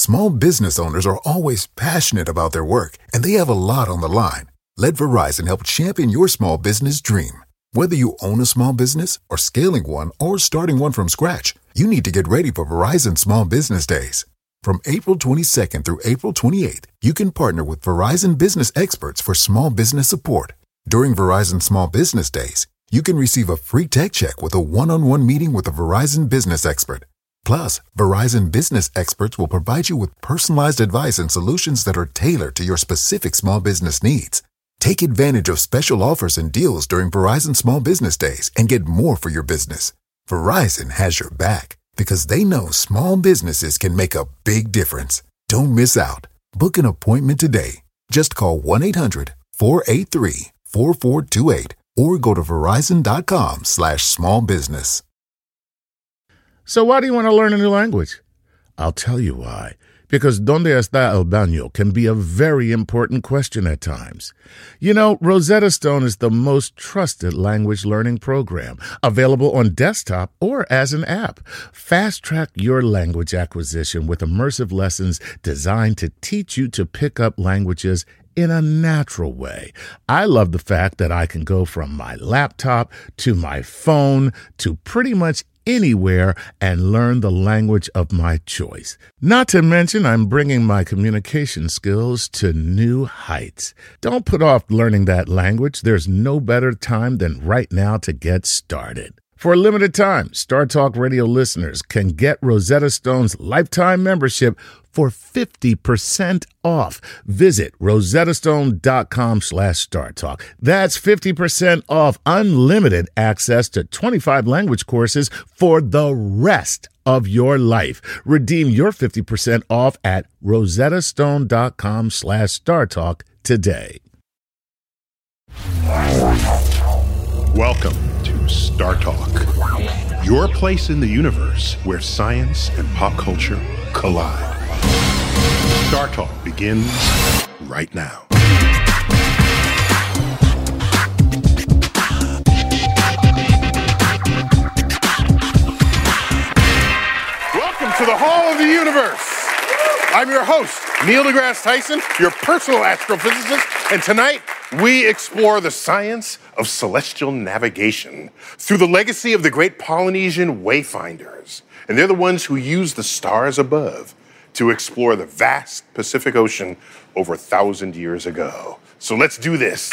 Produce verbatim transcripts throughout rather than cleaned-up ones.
Small business owners are always passionate about their work, and they have a lot on the line. Let Verizon help champion your small business dream. Whether you own a small business or scaling one or starting one from scratch, you need to get ready for Verizon Small Business Days. From April twenty-second through April twenty-eighth, you can partner with Verizon business experts for small business support. During Verizon Small Business Days, you can receive a free tech check with a one-on-one meeting with a Verizon business expert. Plus, Verizon business experts will provide you with personalized advice and solutions that are tailored to your specific small business needs. Take advantage of special offers and deals during Verizon Small Business Days and get more for your business. Verizon has your back because they know small businesses can make a big difference. Don't miss out. Book an appointment today. Just call one eight hundred four eight three four four two eight or go to verizon.com slash small business. So why do you want to learn a new language? I'll tell you why. Because ¿Dónde está el baño? Can be a very important question at times. You know, Rosetta Stone is the most trusted language learning program, available on desktop or as an app. Fast-track your language acquisition with immersive lessons designed to teach you to pick up languages in a natural way. I love the fact that I can go from my laptop to my phone to pretty much anywhere and learn the language of my choice. Not to mention, I'm bringing my communication skills to new heights. Don't put off learning that language. There's no better time than right now to get started. For a limited time, Star Talk Radio listeners can get Rosetta Stone's lifetime membership for fifty percent off. Visit rosettastone.com slash StarTalk. That's fifty percent off unlimited access to twenty-five language courses for the rest of your life. Redeem your fifty percent off at rosettastone.com slash StarTalk today. Welcome to Star Talk, your place in the universe where science and pop culture collide. Star Talk begins right now. Welcome to the Hall of the Universe. I'm your host, Neil deGrasse Tyson, your personal astrophysicist, and tonight we explore the science of celestial navigation through the legacy of the great Polynesian wayfinders. And they're the ones who used the stars above to explore the vast Pacific Ocean over a thousand years ago. So let's do this.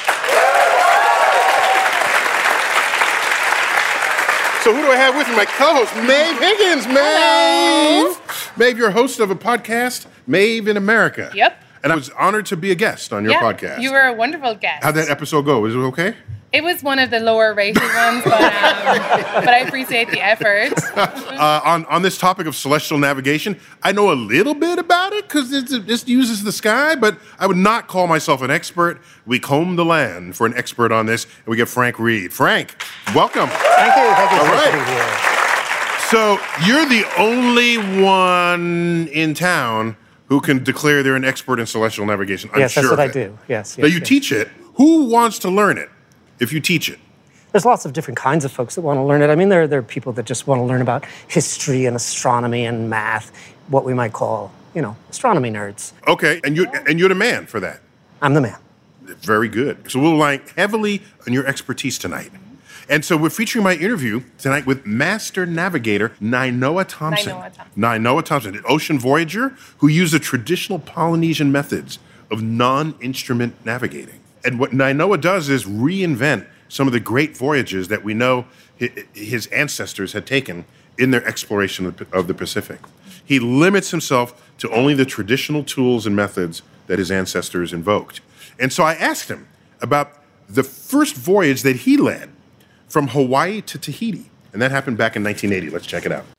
So who do I have with me? My co-host, Maeve Higgins. Maeve! Hello. Maeve, you're host of a podcast, Maeve in America. Yep. And I was honored to be a guest on your yeah, podcast. You were a wonderful guest. How'd that episode go? Was it okay? It was one of the lower rated ones, but, um, but I appreciate the effort. uh, on, on this topic of celestial navigation, I know a little bit about it because this uses the sky, but I would not call myself an expert. We comb the land for an expert on this, and we get Frank Reed. Frank, welcome. Thank you. Thank you All for right. being here. So you're the only one in town who can declare they're an expert in celestial navigation. I'm yes, sure that's what of I it. do. Yes. Now yes, you yes. teach it. Who wants to learn it if you teach it? There's lots of different kinds of folks that want to learn it. I mean, there, there are people that just want to learn about history and astronomy and math, what we might call, you know, astronomy nerds. Okay, and you and you're the man for that. I'm the man. Very good. So we'll rely heavily on your expertise tonight. And so we're featuring my interview tonight with Master Navigator Nainoa Thompson. Nainoa Thompson. Nainoa Thompson, an ocean voyager who used the traditional Polynesian methods of non-instrument navigating. And what Nainoa does is reinvent some of the great voyages that we know his ancestors had taken in their exploration of the Pacific. He limits himself to only the traditional tools and methods that his ancestors invoked. And so I asked him about the first voyage that he led from Hawaii to Tahiti. And that happened back in nineteen eighty. Let's check it out.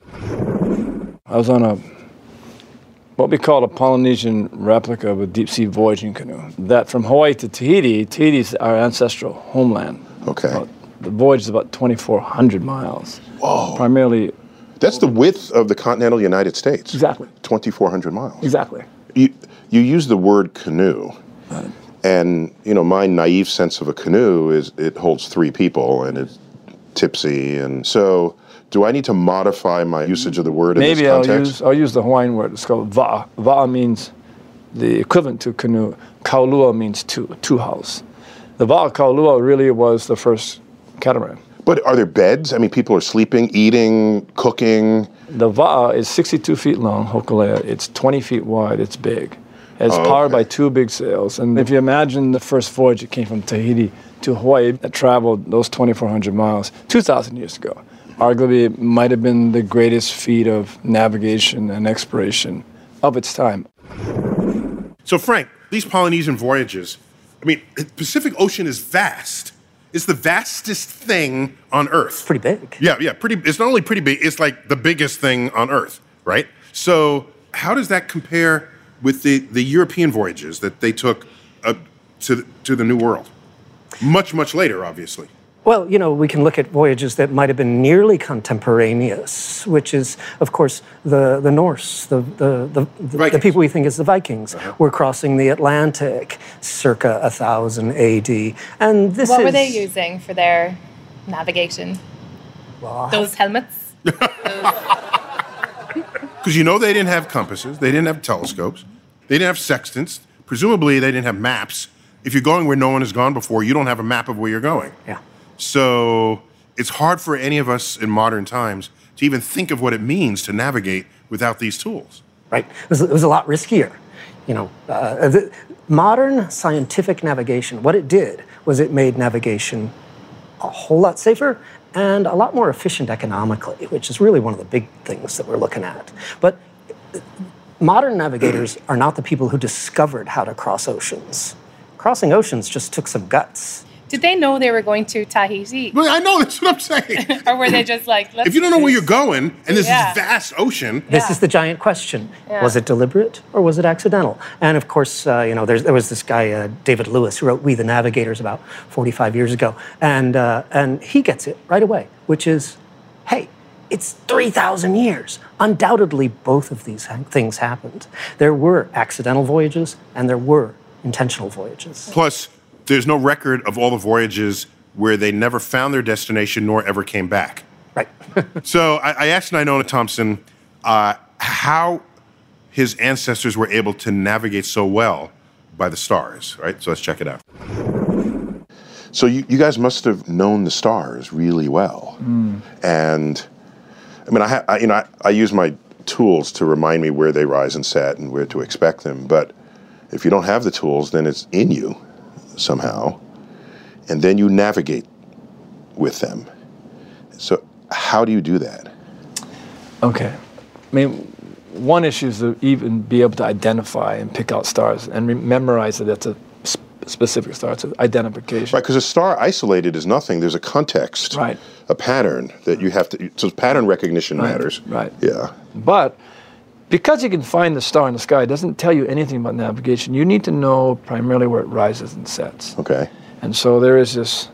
I was on a what we call a Polynesian replica of a deep-sea voyaging canoe. That from Hawaii to Tahiti, Tahiti's our ancestral homeland. Okay. About, the voyage is about twenty-four hundred miles. Whoa. Primarily... That's the width of the continental United States. Exactly. twenty-four hundred miles. Exactly. You, you use the word canoe. Right. And, you know, my naive sense of a canoe is it holds three people and it's tipsy. And so Do I need to modify my usage of the word in Maybe this I'll context? use, I'll use the Hawaiian word. It's called va'a. Va'a means the equivalent to canoe. Kaulua means two, two house. The va'a kaulua really was the first catamaran. But are there beds? I mean, people are sleeping, eating, cooking. The va'a is sixty-two feet long, hokulea. It's twenty feet wide. It's big. It's Oh, powered okay. by two big sails. And if you imagine the first voyage that came from Tahiti to Hawaii that traveled those twenty-four hundred miles two thousand years ago, arguably it might have been the greatest feat of navigation and exploration of its time. So, Frank, these Polynesian voyages, I mean, the Pacific Ocean is vast. It's the vastest thing on Earth. Pretty big. Yeah, yeah, pretty. It's not only pretty big, it's like the biggest thing on Earth, right? So, how does that compare with the, the European voyages that they took uh, to, the, to the New World? Much, much later, obviously. Well, you know, we can look at voyages that might have been nearly contemporaneous, which is, of course, the, the Norse, the, the, the, the, the people we think as the Vikings, uh-huh. were crossing the Atlantic circa one thousand A D. And this what is... were they using for their navigation? Well, Those helmets? Because you know they didn't have compasses, they didn't have telescopes, they didn't have sextants, presumably they didn't have maps. If you're going where no one has gone before, you don't have a map of where you're going. Yeah. So it's hard for any of us in modern times to even think of what it means to navigate without these tools. Right. It was, it was a lot riskier. You know, uh, the modern scientific navigation, what it did was it made navigation a whole lot safer and a lot more efficient economically, which is really one of the big things that we're looking at. But modern navigators are not the people who discovered how to cross oceans. Crossing oceans just took some guts. Did they know they were going to Tahiti? Well, I know, that's what I'm saying. Or were they just like, let's If you don't know where you're going, and there's Yeah. this vast ocean. This Yeah. is the giant question. Yeah. Was it deliberate or was it accidental? And of course, uh, you know, there's, there was this guy, uh, David Lewis, who wrote We the Navigators about forty-five years ago. And, uh, and he gets it right away, which is, hey, it's three thousand years. Undoubtedly, both of these ha- things happened. There were accidental voyages and there were intentional voyages. Plus, there's no record of all the voyages where they never found their destination nor ever came back. Right. So I, I asked Nainoa Thompson uh, how his ancestors were able to navigate so well by the stars, right? So let's check it out. So you, you guys must have known the stars really well. Mm. And I mean, I, ha- I you know, I, I use my tools to remind me where they rise and set and where to expect them. But if you don't have the tools, then it's in you somehow, and then you navigate with them. So how do you do that? Okay. I mean, one issue is to even be able to identify and pick out stars and re- memorize that that's a sp- specific star. It's an identification. Right, because a star isolated is nothing. There's a context, Right. a pattern that you have to, so pattern recognition Right, matters. right. Yeah. But because you can find the star in the sky, it doesn't tell you anything about navigation. You need to know primarily where it rises and sets. Okay. And so there is this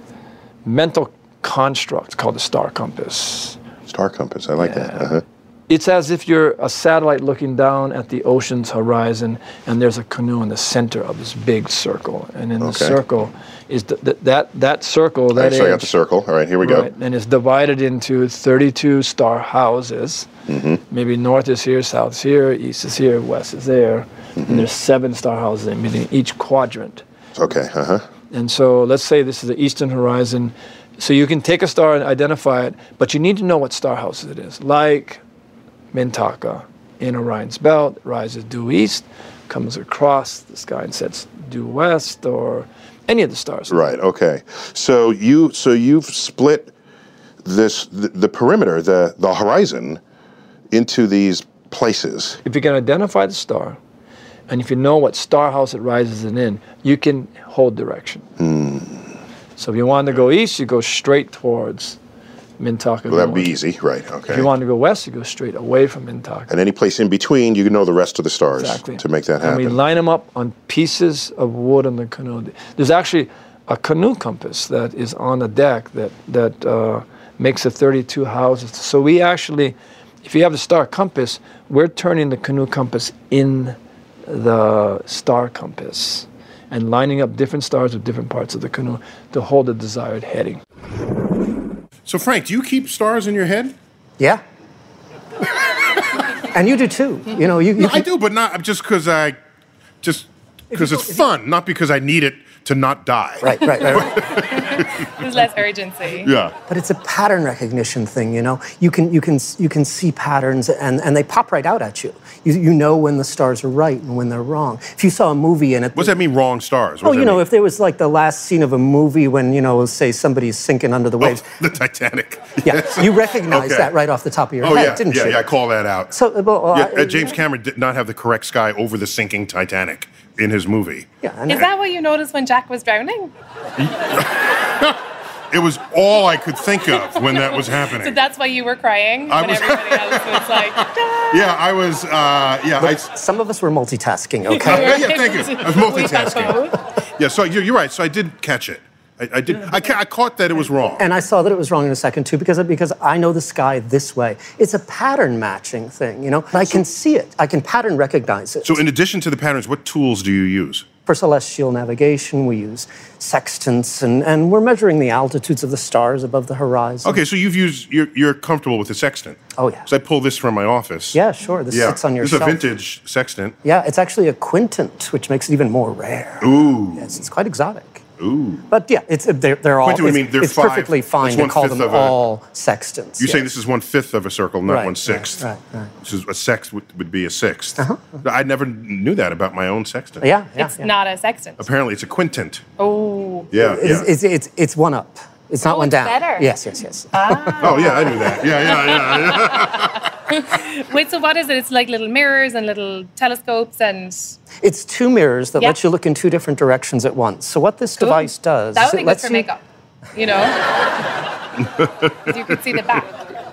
mental construct called the star compass. Star compass, I like that. Yeah. Uh-huh. It's as if you're a satellite looking down at the ocean's horizon, and there's a canoe in the center of this big circle. And in the Okay. circle is the, the, that that circle, All that right, so I got edge, the circle. All right, here we right, and it's divided into thirty-two star houses. Mm-hmm. Maybe north is here, south is here, east is here, west is there. Mm-hmm. And there's seven star houses in between each quadrant. go. Okay, uh-huh. And so let's say this is the eastern horizon. So you can take a star and identify it, but you need to know what star house it is. Like Mintaka in Orion's belt, rises due east, comes across the sky and sets due west, or any of the stars. Right, okay. So you so you've split this the, the perimeter, the the horizon into these places. If you can identify the star, and if you know what star house it rises in, you can hold direction. Hmm. So if you wanted to go east, you go straight towards Mintaka. Well, that would be North. easy, right, okay. If you wanted to go west, you go straight away from Mintaka. And any place in between, you can know the rest of the stars Exactly. to make that And we happen. line them up on pieces of wood on the canoe. There's actually a canoe compass that is on the deck that that uh, makes the thirty-two houses. So we actually, if you have the star compass, we're turning the canoe compass in the star compass and lining up different stars with different parts of the canoe to hold the desired heading. So So, Frank, do you keep stars in your head? Yeah. And you do too. You know, you. you No, can, I do, but not just because I, just because you it's go- if fun, not because I need it to not die. Right, right, right, right. There's less urgency. Yeah. But it's a pattern recognition thing, you know. You can you can you can see patterns, and, and they pop right out at you. you. You know when the stars are right and when they're wrong. If you saw a movie and it, What's that mean? Wrong stars? What oh, does you that know, mean? if there was like the last scene of a movie when you know, say somebody's sinking under the waves. Oh, the Titanic. Yeah, Yes. you recognize Okay. that right off the top of your Oh head, yeah, didn't yeah, you? yeah. I call that out. So, uh, well, Yeah, I- uh, James Cameron did not have the correct sky over the sinking Titanic in his movie. yeah, and Is that what you noticed when Jack was drowning? It was all I could think of when that was happening. So that's why you were crying I when was- everybody else was like, "Ah." Yeah, I was. Uh, yeah, I. some of us were multitasking. Yeah, Okay. yeah, thank you. I was We got multitasking. both. Yeah, so you're, you're right. So I did catch it. I, I did. I, ca- I caught that it was wrong. And I saw that it was wrong in a second too, because because I know the sky this way. It's a pattern matching thing, you know. I can see it. I can pattern recognize it. So in addition to the patterns, what tools do you use? For celestial navigation, we use sextants, and, and we're measuring the altitudes of the stars above the horizon. Okay, so you've used. You're, you're comfortable with the sextant. Oh, yeah. So I pull this from my office. Yeah, sure. This Yeah. sits on your This is a shelf. vintage sextant. Yeah, it's actually a quintant, which makes it even more rare. Ooh. Yes, it's quite exotic. Ooh. But yeah, it's they're, they're all. Quintant would it's mean they're it's five- perfectly fine that's to call one-fifth them of a- all sextants. You're yes. saying this is one fifth of a circle, not Right, one right, sixth. right, right. This is a sext would, would be a sixth. Uh-huh. I never knew that about my own sextant. Yeah, yeah. It's yeah. not a sextant. Apparently, it's a quintant. Oh. Yeah. It's, yeah. it's, it's, it's one up. It's not Oh, one it's down. better. Yes, yes, yes. Oh yeah, I knew that. Yeah, yeah, yeah. yeah. Wait, so what is it? It's like little mirrors and little telescopes and... It's two mirrors that Yeah. let you look in two different directions at once. So what this Cool. device does That is would be it good lets for you makeup, you know? 'Cause you could see the back.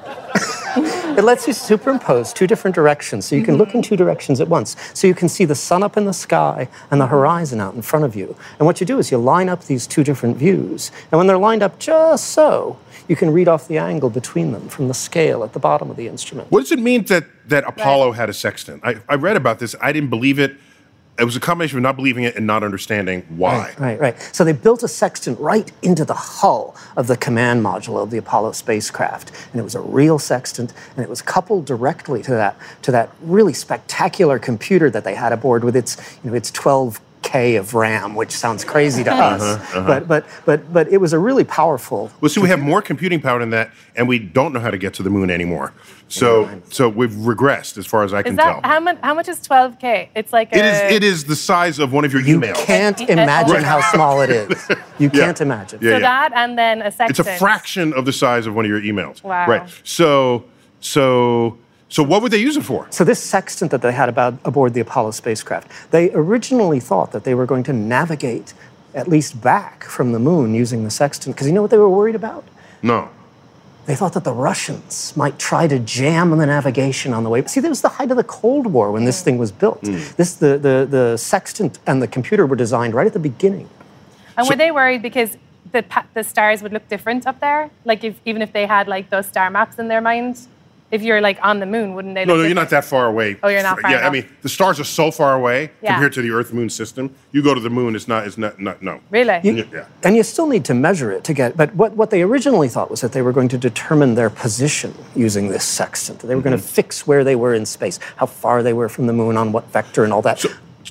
it lets you superimpose two different directions, so you can look in two directions at once. So you can see the sun up in the sky and the horizon out in front of you. And what you do is you line up these two different views, and when they're lined up just so, you can read off the angle between them from the scale at the bottom of the instrument. What does it mean that that Apollo had a sextant? I, I read about this. I didn't believe it. It was a combination of not believing it and not understanding why. Right, right. So they built a sextant right into the hull of the command module of the Apollo spacecraft, and it was a real sextant, and it was coupled directly to that to that really spectacular computer that they had aboard with its you know its twelve K of RAM, which sounds crazy to us, but but but but it was a really powerful. Well, see, we have more computing power than that, and we don't know how to get to the moon anymore. So, so we've regressed as far as I Is can that, tell. how much, how much is twelve K? It's like a... It is. It is the size of one of your You emails. can't Right. imagine how small it is. You Yeah. can't imagine. Yeah, So yeah. that and then a sextant. It's a fraction of the size of one of your emails. Wow. Right. So, so, so, what would they use it for? So this sextant that they had about aboard the Apollo spacecraft, they originally thought that they were going to navigate at least back from the moon using the sextant, because you know what they were worried about? No. They thought that the Russians might try to jam the navigation on the way. See, that was the height of the Cold War when this thing was built. This, the, the, the sextant and the computer were designed right at the beginning. And So- were they worried because the pa- the stars would look different up there? Like if even if they had like those star maps in their mind? If you're like on the moon, wouldn't they No, look no, you're different? not that far away. Oh, you're not far Yeah, I enough. mean, the stars are so far away Yeah. compared to the Earth-Moon system. You go to the moon, it's not. It's not. not no. Really? You- Yeah. And you still need to measure it to get, but what, what they originally thought was that they were going to determine their position using this sextant. That they were going to fix where they were in space, how far they were from the moon, on what vector and all that.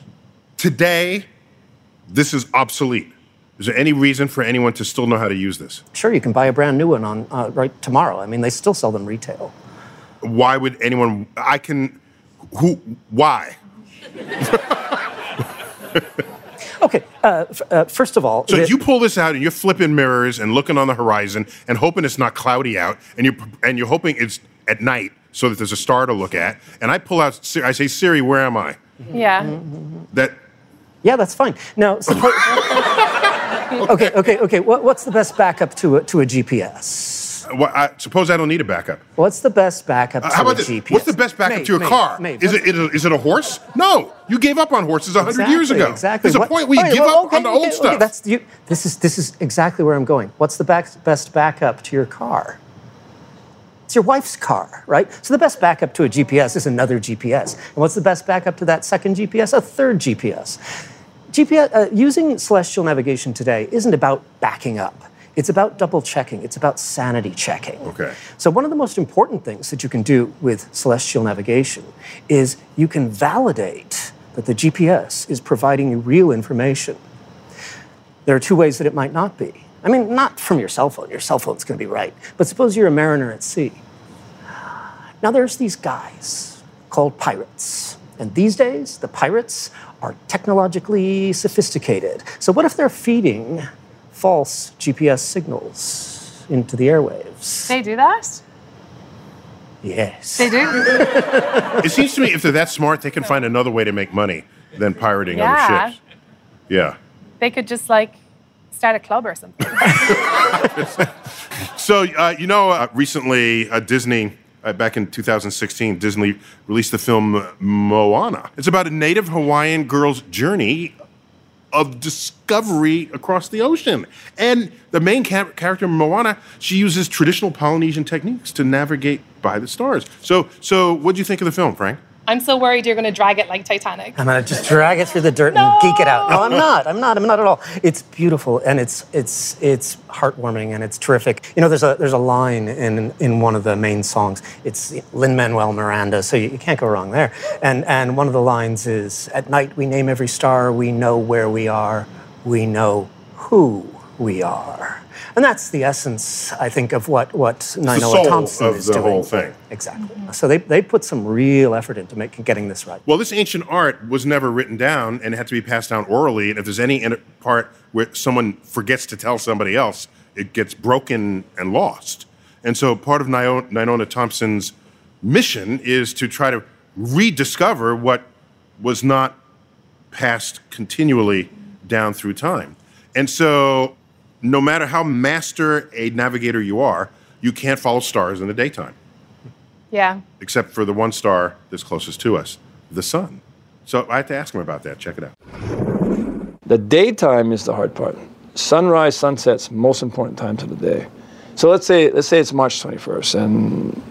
Today, this is obsolete. Is there any reason for anyone to still know how to use this? Sure, you can buy a brand new one on uh, right tomorrow. I mean, they still sell them retail. Why would anyone? I can. Who? Why? Okay, uh, f- uh, first of all, So the- you pull this out and you're flipping mirrors and looking on the horizon and hoping it's not cloudy out, and you're and you're hoping it's at night so that there's a star to look at. And I pull out. Siri- I say, Siri, where am I? Yeah. That. yeah, that's fine. Now, suppose. okay, okay, okay. What, what's the best backup to a, to a G P S? Well, I suppose I don't need a backup. What's the best backup to How about a this? G P S? What's the best backup Maeve, to your Maeve, car? Maeve, is what- it, is it is it a horse? No, you gave up on horses a hundred Exactly, years ago. Exactly. There's a What- point where you All right, give well, up okay, on the okay, old okay, stuff. That's you. This is this is exactly where I'm going. What's the back, best backup to your car? It's your wife's car, right? So the best backup to a G P S is another G P S. And what's the best backup to that second G P S? A third G P S. G P S uh, using celestial navigation today isn't about backing up. It's about double checking. It's about sanity checking. Okay. So one of the most important things that you can do with celestial navigation is you can validate that the G P S is providing you real information. There are two ways that it might not be. I mean, not from your cell phone. Your cell phone's going to be right. But suppose you're a mariner at sea. Now there's these guys called pirates. And these days, the pirates are technologically sophisticated. So what if they're feeding false G P S signals into the airwaves? They do that? Yes. They do? It seems to me if they're that smart, they can find another way to make money than pirating Yeah. other ships. Yeah. They could just like start a club or something. So, uh, you know, uh, recently uh, Disney, uh, back in two thousand sixteen, Disney released the film Moana. It's about a native Hawaiian girl's journey of discovery across the ocean. And the main ca- character, Moana, she uses traditional Polynesian techniques to navigate by the stars. So, so what do you think of the film, Frank? I'm so worried you're going to drag it like Titanic. I'm gonna just drag it through the dirt No! and geek it out. No, I'm not. I'm not. I'm not at all. It's beautiful and it's it's it's heartwarming and it's terrific. You know, there's a there's a line in in one of the main songs. It's Lin-Manuel Miranda, so you, you can't go wrong there. And and one of the lines is, "At night we name every star. We know where we are. We know who we are." And that's the essence, I think, of what what the Nainoa soul Thompson of is the doing. whole thing. Exactly. So they they put some real effort into making getting this right. Well, this ancient art was never written down and had to be passed down orally. And if there's any in- part where someone forgets to tell somebody else, it gets broken and lost. And so part of Nio- Nainoa Thompson's mission is to try to rediscover what was not passed continually down through time. And so no matter how master a navigator you are, you can't follow stars in the daytime, Yeah. except for the one star that's closest to us, the sun. So I had to ask him about that. Check it out. The daytime is the hard part. Sunrise, sunset's most important times of the day. So let's say let's say it's March twenty-first and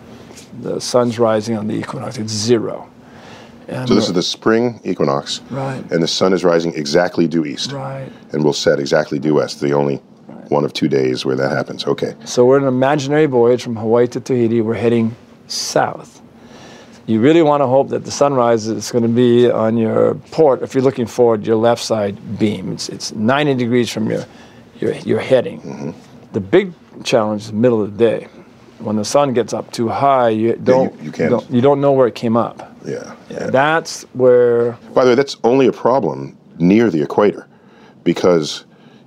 the sun's rising on the equinox. It's zero. And So this is the spring equinox, Right. and the sun is rising exactly due east, Right. and will set exactly due west. The only one of two days where that happens. Okay. So we're on an imaginary voyage from Hawaii to Tahiti. We're heading south. You really want to hope that the sunrise is going to be on your port. If you're looking forward, your left side beam. It's it's ninety degrees from your your your heading. Mm-hmm. The big challenge is the middle of the day. When the sun gets up too high, you don't you can't- don't, you don't know where it came up. Yeah. yeah. That's where By the way, that's only a problem near the equator, because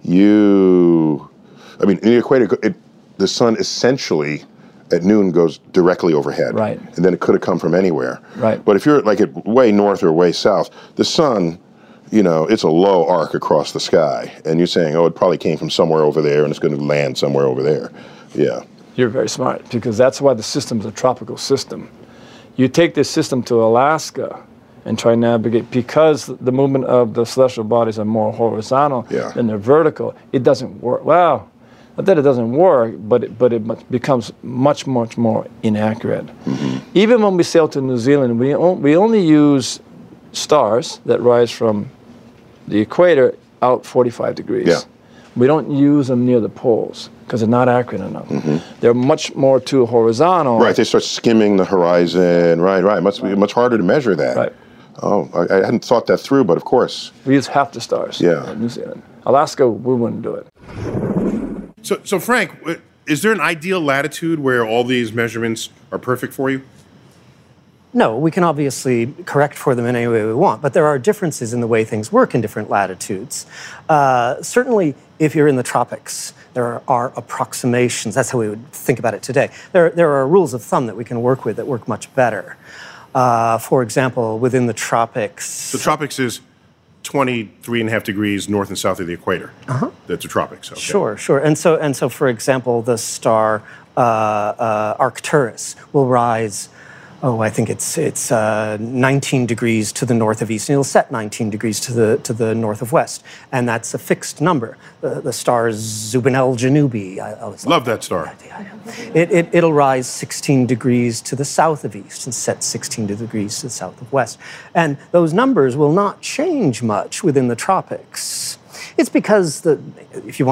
you, I mean, in the equator, it, the sun essentially at noon goes directly overhead. Right. And then it could have come from anywhere. Right. But if you're like at way north or way south, the sun, you know, it's a low arc across the sky. And you're saying, oh, it probably came from somewhere over there and it's going to land somewhere over there. Yeah. You're very smart, because that's why the system is a tropical system. You take this system to Alaska and try and navigate, because the movement of the celestial bodies are more horizontal Yeah. than they're vertical. It doesn't work. Well, not that it doesn't work, but it, but it mu- becomes much, much more inaccurate. Mm-hmm. Even when we sail to New Zealand, we, on, we only use stars that rise from the equator out forty-five degrees. Yeah. We don't use them near the poles because they're not accurate enough. They're much more too horizontal. Right, they start skimming the horizon. Right, right. Much much harder to measure that. Right. Oh, I, I hadn't thought that through, but of course. We use half the stars Yeah. in New Zealand. Alaska, we wouldn't do it. So, so Frank, uh, is there an ideal latitude where all these measurements are perfect for you? No, we can obviously correct for them in any way we want, but there are differences in the way things work in different latitudes. Uh, certainly, if you're in the tropics, there are approximations. That's how we would think about it today. There, there are rules of thumb that we can work with that work much better. Uh, for example, within the tropics... The tropics is twenty-three and a half degrees north and south of the equator. Uh-huh. That's the tropics. Okay. Sure, sure. And so, and so, for example, the star uh, uh, Arcturus will rise, oh, I think it's it's uh, nineteen degrees to the north of east, and it'll set nineteen degrees to the to the north of west, and that's a fixed number. The, the star is Zubin-el Janubi. I, I was Love that star. It, it, it'll rise sixteen degrees to the south of east and set sixteen degrees to the south of west. And those numbers will not change much within the tropics. It's because, the, if you want to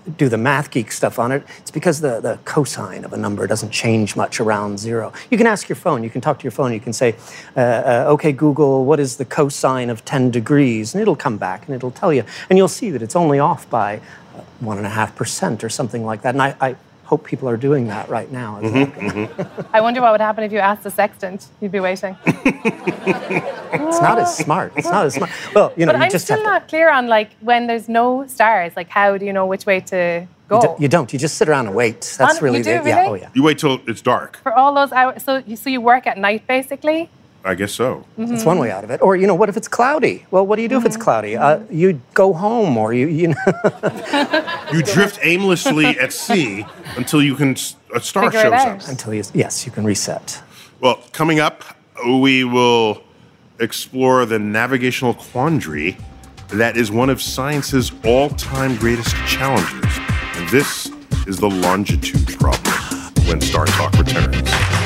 do the math geek stuff on it, it's because the, the cosine of a number doesn't change much around zero. You can ask your phone, you can talk to your phone, you can say, uh, uh, okay, Google, what is the cosine of ten degrees? And it'll come back and it'll tell you. And you'll see that it's only off by uh, one and a half percent or something like that. And I, I hope people are doing that right now. Mm-hmm, mm-hmm. I wonder what would happen if you asked the sextant. You'd be waiting. It's not as smart. It's not as smart. Well, you know, but you I'm just still have to, not clear on, like, when there's no stars, like, how do you know which way to go? You, do, you don't. You just sit around and wait. That's On- really you do, the, really? yeah. Oh yeah. You wait till it's dark. For all those hours, so you, so you work at night, basically? I guess so. That's one way out of it. Or, you know, what if it's cloudy? Well, what do you do if it's cloudy? Uh, you go home, or you, you know. You drift aimlessly at sea until you can a star Figure it shows out. up. Until you, yes, you can reset. Well, coming up, we will explore the navigational quandary that is one of science's all-time greatest challenges. And this is the longitude problem when Star Talk returns.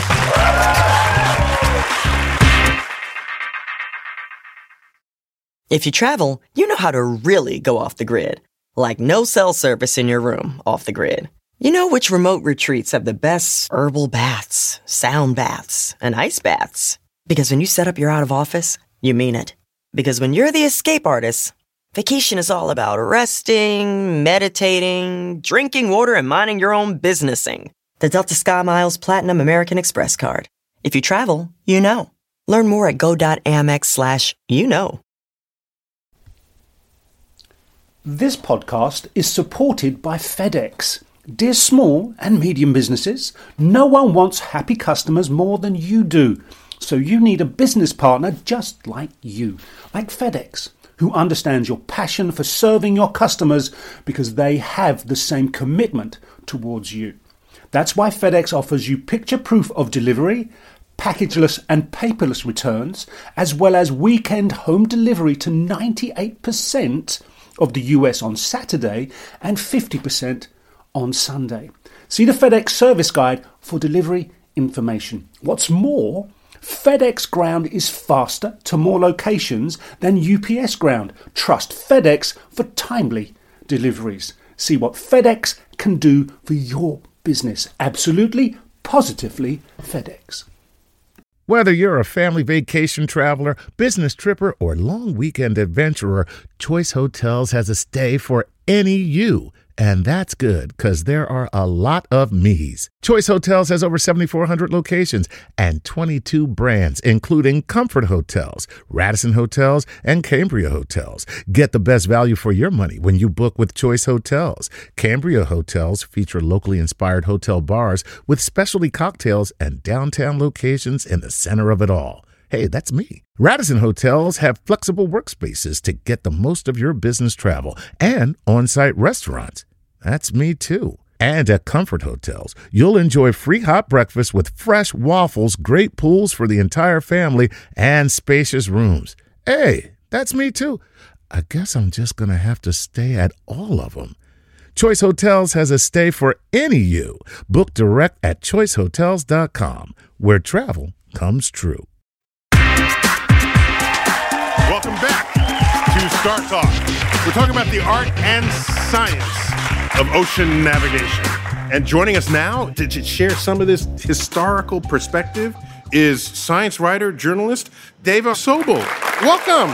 If you travel, you know how to really go off the grid. Like no cell service in your room, off the grid. You know which remote retreats have the best herbal baths, sound baths, and ice baths. Because when you set up your out of office, you mean it. Because when you're the escape artist, vacation is all about resting, meditating, drinking water, and minding your own businessing. The Delta Sky Miles Platinum American Express card. If you travel, you know. Learn more at go.amex slash you know. This podcast is supported by FedEx. Dear small and medium businesses, no one wants happy customers more than you do. So you need a business partner just like you, like FedEx, who understands your passion for serving your customers because they have the same commitment towards you. That's why FedEx offers you picture proof of delivery, packageless and paperless returns, as well as weekend home delivery to ninety-eight percent of the U S on Saturday and fifty percent on Sunday. See the FedEx service guide for delivery information. What's more, FedEx Ground is faster to more locations than U P S Ground. Trust FedEx for timely deliveries. See what FedEx can do for your business. Absolutely, positively FedEx. Whether you're a family vacation traveler, business tripper, or long weekend adventurer, Choice Hotels has a stay for any you. And that's good, because there are a lot of me's. Choice Hotels has over seventy-four hundred locations and twenty-two brands, including Comfort Hotels, Radisson Hotels, and Cambria Hotels. Get the best value for your money when you book with Choice Hotels. Cambria Hotels feature locally inspired hotel bars with specialty cocktails and downtown locations in the center of it all. Hey, that's me. Radisson Hotels have flexible workspaces to get the most of your business travel and on-site restaurants. That's me too. And at Comfort Hotels, you'll enjoy free hot breakfast with fresh waffles, great pools for the entire family, and spacious rooms. Hey, that's me too. I guess I'm just going to have to stay at all of them. Choice Hotels has a stay for any you. Book direct at choice hotels dot com, where travel comes true. Welcome back to Star Talk. We're talking about the art and science of ocean navigation. And joining us now to, to share some of this historical perspective is science writer, journalist, Dava Sobel. Welcome.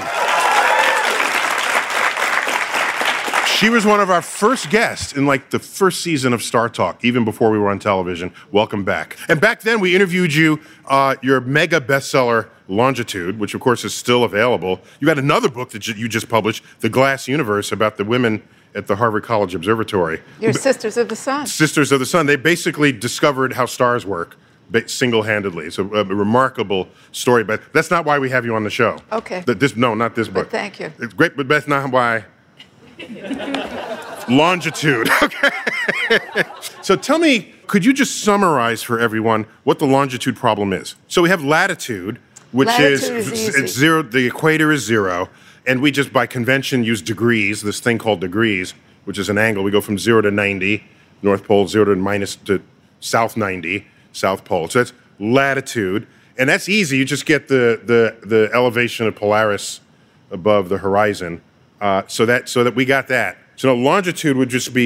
She was one of our first guests in like the first season of Star Talk, even before we were on television. Welcome back. And back then we interviewed you, uh, your mega bestseller, Longitude, which of course is still available. You had another book that you just published, The Glass Universe, about the women at the Harvard College Observatory. Your Sisters of the Sun. Sisters of the Sun. They basically discovered how stars work single-handedly. It's a, a remarkable story, but that's not why we have you on the show. Okay. That this, no, not this book. But thank you. It's great, but that's not why. Longitude. Okay. So tell me, could you just summarize for everyone what the longitude problem is? So we have latitude, which Latitude is, is easy. it's zero. The equator is zero, and we just by convention use degrees. This thing called degrees, which is an angle. We go from zero to ninety, North Pole, zero to minus to south ninety, South Pole. So that's latitude, and that's easy. You just get the the the elevation of Polaris above the horizon. Uh, so that so that we got that. So now longitude would just be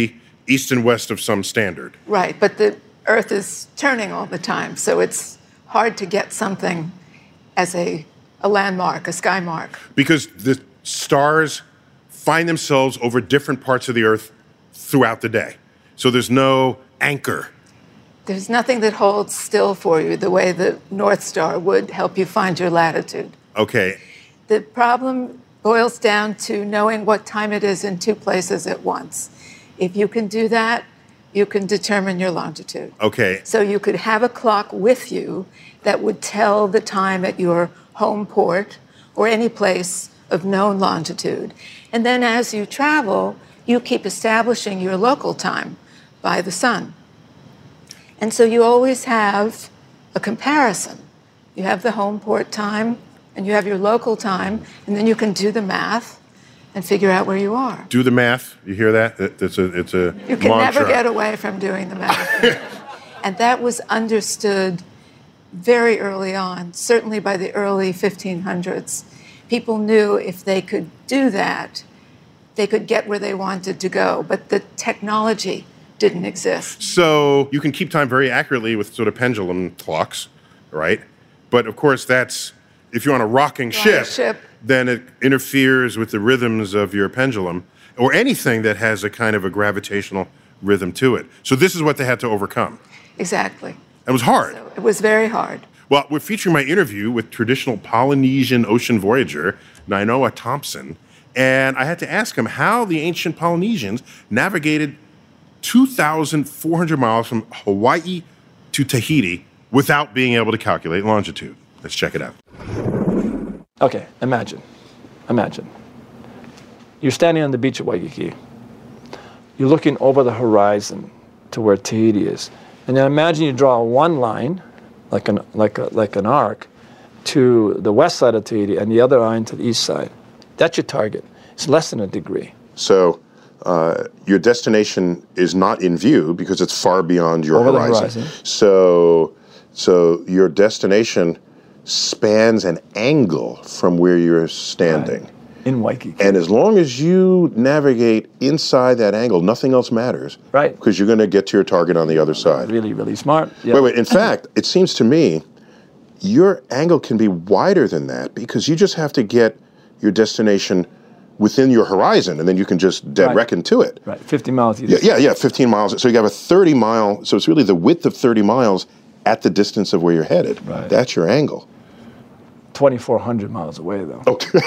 east and west of some standard. Right, but the Earth is turning all the time, so it's hard to get something as a, a landmark, a sky mark. Because the stars find themselves over different parts of the Earth throughout the day. So there's no anchor. There's nothing that holds still for you the way the North Star would help you find your latitude. Okay. The problem boils down to knowing what time it is in two places at once. If you can do that, you can determine your longitude. Okay. So you could have a clock with you that would tell the time at your home port or any place of known longitude. And then as you travel, you keep establishing your local time by the sun. And so you always have a comparison. You have the home port time, and you have your local time, and then you can do the math and figure out where you are. Do the math. You hear that? It's a, it's a You can mantra. never get away from doing the math. And that was understood very early on, certainly by the early fifteen hundreds. People knew if they could do that, they could get where they wanted to go, but the technology didn't exist. So you can keep time very accurately with sort of pendulum clocks, right? But of course, that's, if you're on a rocking ship, ship, then it interferes with the rhythms of your pendulum, or anything that has a kind of a gravitational rhythm to it. So this is what they had to overcome. Exactly. It was hard. So it was very hard. Well, we're featuring my interview with traditional Polynesian ocean voyager, Nainoa Thompson, and I had to ask him how the ancient Polynesians navigated two thousand four hundred miles from Hawaii to Tahiti without being able to calculate longitude. Let's check it out. Okay, imagine, imagine. You're standing on the beach at Waikiki. You're looking over the horizon to where Tahiti is. And then imagine you draw one line, like an, like a, like an arc, to the west side of Tahiti and the other line to the east side. That's your target. It's less than a degree. So uh, your destination is not in view because it's far beyond your Over horizon. the horizon. So, so your destination spans an angle from where you're standing. Right. In Waikiki. And as long as you navigate inside that angle, nothing else matters. Right. Because you're going to get to your target on the other side. Really, really smart. Yep. Wait, wait. In fact, it seems to me your angle can be wider than that because you just have to get your destination within your horizon, and then you can just dead Right. reckon to it. Right, fifty miles either Yeah, yeah, yeah, fifteen miles. So you have a thirty mile, so it's really the width of thirty miles at the distance of where you're headed. Right. That's your angle. twenty-four hundred miles away, though. Okay.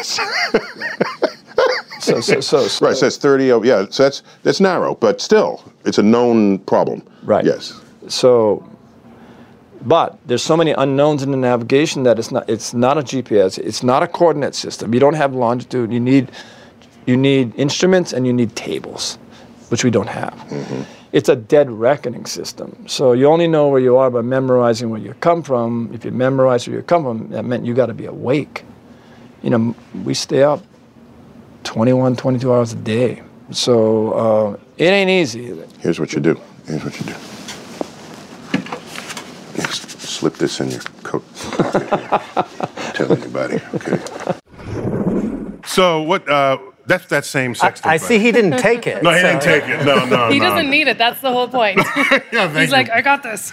so, so, so, so, Right, so that's thirty, oh, yeah, so that's, that's narrow, but still, it's a known problem. Right. Yes. So, but there's so many unknowns in the navigation that it's not, it's not a G P S, it's not a coordinate system. You don't have longitude, you need, you need instruments and you need tables, which we don't have. Mm-hmm. It's a dead reckoning system. So you only know where you are by memorizing where you come from. If you memorize where you come from, that meant you got to be awake. You know, we stay up twenty-one, twenty-two hours a day. So uh, it ain't easy. Here's what you do. Here's what you do. Just slip this in your coat pocket here. Tell anybody, okay? So what, uh, that's that same sextant. I, I see he didn't take it. No, he so- didn't take it. No, no, He no. doesn't need it. That's the whole point. Yeah, thank He's you. like, I got this.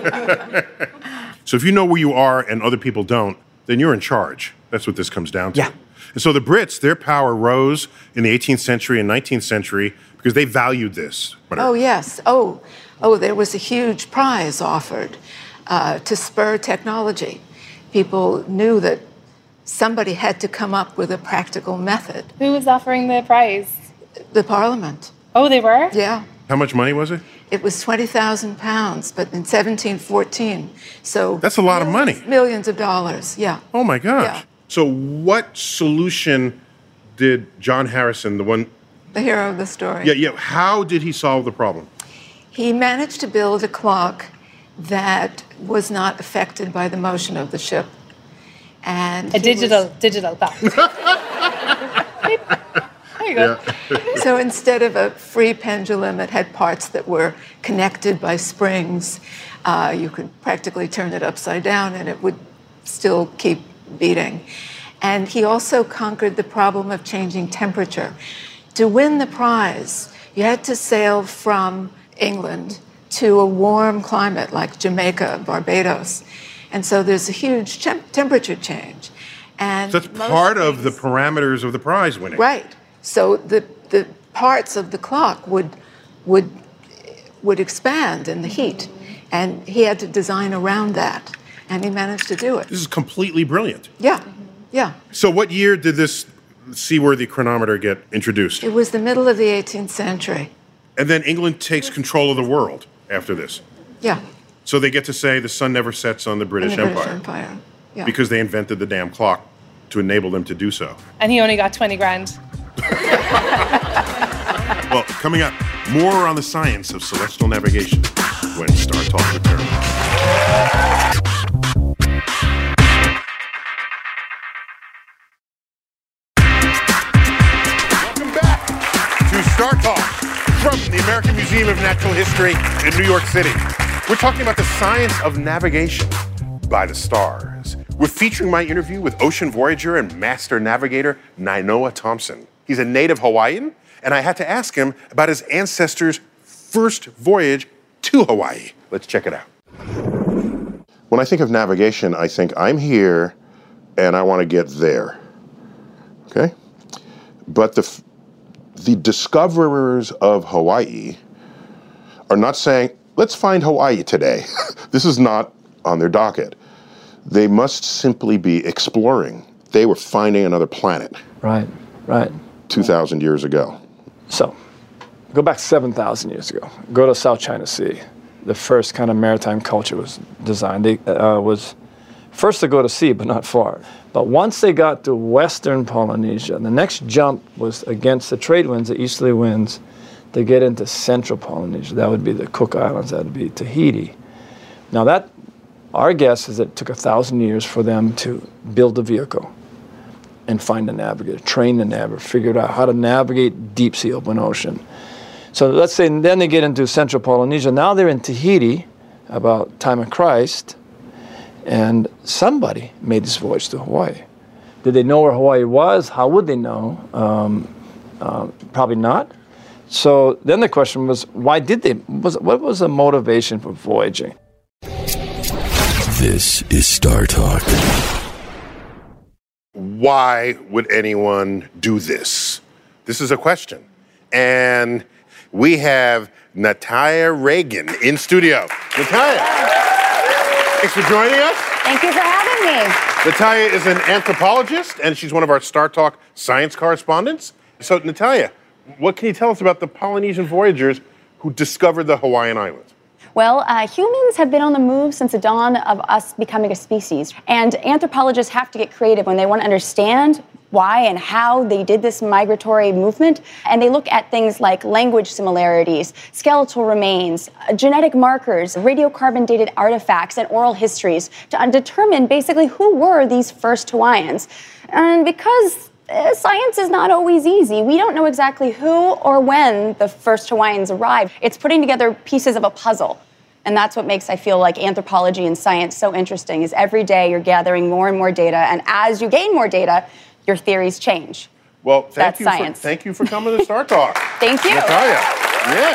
So if you know where you are and other people don't, then you're in charge. That's what this comes down to. Yeah. And so the Brits, their power rose in the eighteenth century and nineteenth century because they valued this. Oh, yes. Oh, oh, there was a huge prize offered uh, to spur technology. People knew that somebody had to come up with a practical method. Who was offering the prize? The Parliament. Oh, they were? Yeah. How much money was it? It was twenty thousand pounds, but in seventeen fourteen. So That's a lot of money. Millions of dollars, yeah. Oh my gosh. Yeah. So what solution did John Harrison, the one, The hero of the story. yeah, yeah, how did he solve the problem? He managed to build a clock that was not affected by the motion of the ship. And A he digital, was- digital clock. There you go. So instead of a free pendulum, it had parts that were connected by springs. Uh, you could practically turn it upside down and it would still keep beating. And he also conquered the problem of changing temperature. To win the prize, You had to sail from England to a warm climate like Jamaica, Barbados. And so there's a huge temp- temperature change. And so that's part things, of the parameters of the prize winning. Right. So the, the parts of the clock would, would, would expand in the heat. And he had to design around that. And he managed to do it. This is completely brilliant. Yeah, yeah. So what year did this seaworthy chronometer get introduced? It was the middle of the eighteenth century. And then England takes control of the world after this. Yeah. So they get to say the sun never sets on the British the British Empire. Empire. Yeah. Because they invented the damn clock to enable them to do so. And he only got twenty grand. Well, coming up, more on the science of celestial navigation when Star Talk returns. Welcome back to Star Talk from the American Museum of Natural History in New York City. We're talking about the science of navigation by the stars. We're featuring my interview with ocean voyager and master navigator Nainoa Thompson. He's a native Hawaiian, and I had to ask him about his ancestors' first voyage to Hawaii. Let's check it out. When I think of navigation, I think I'm here and I want to get there. Okay? But the the discoverers of Hawaii are not saying, let's find Hawaii today. This is not on their docket. They must simply be exploring. They were finding another planet. Right, right. two thousand years ago. So, go back seven thousand years ago. Go to South China Sea. The first kind of maritime culture was designed. They uh, was first to go to sea, but not far. But once they got to Western Polynesia, the next jump was against the trade winds, the easterly winds, to get into Central Polynesia. That would be the Cook Islands. That would be Tahiti. Now that, our guess is that it took a thousand years for them to build a vehicle and find a navigator, train the navigator, figure out how to navigate deep sea open ocean. So let's say then they get into Central Polynesia. Now they're in Tahiti, about time of Christ, and somebody made this voyage to Hawaii. Did they know where Hawaii was? How would they know? Um, uh, probably not. So then the question was, why did they? Was, what was the motivation for voyaging? This is Star Talk. Why would anyone do this? This is a question. And we have Natalia Reagan in studio. Natalia, thanks for joining us. Thank you for having me. Natalia is an anthropologist, and she's one of our Star Talk science correspondents. So, Natalia, what can you tell us about the Polynesian voyagers who discovered the Hawaiian Islands? Well, uh, humans have been on the move since the dawn of us becoming a species. And anthropologists have to get creative when they want to understand why and how they did this migratory movement. And they look at things like language similarities, skeletal remains, uh, genetic markers, radiocarbon-dated artifacts, and oral histories to uh, determine basically who were these first Hawaiians. And because uh, science is not always easy, we don't know exactly who or when the first Hawaiians arrived. It's putting together pieces of a puzzle. And that's what makes, I feel like, anthropology and science so interesting, is every day you're gathering more and more data. And as you gain more data, your theories change. Well, thank That's you science. For, thank you for coming to Star Talk. Thank you. Natalia. Yeah.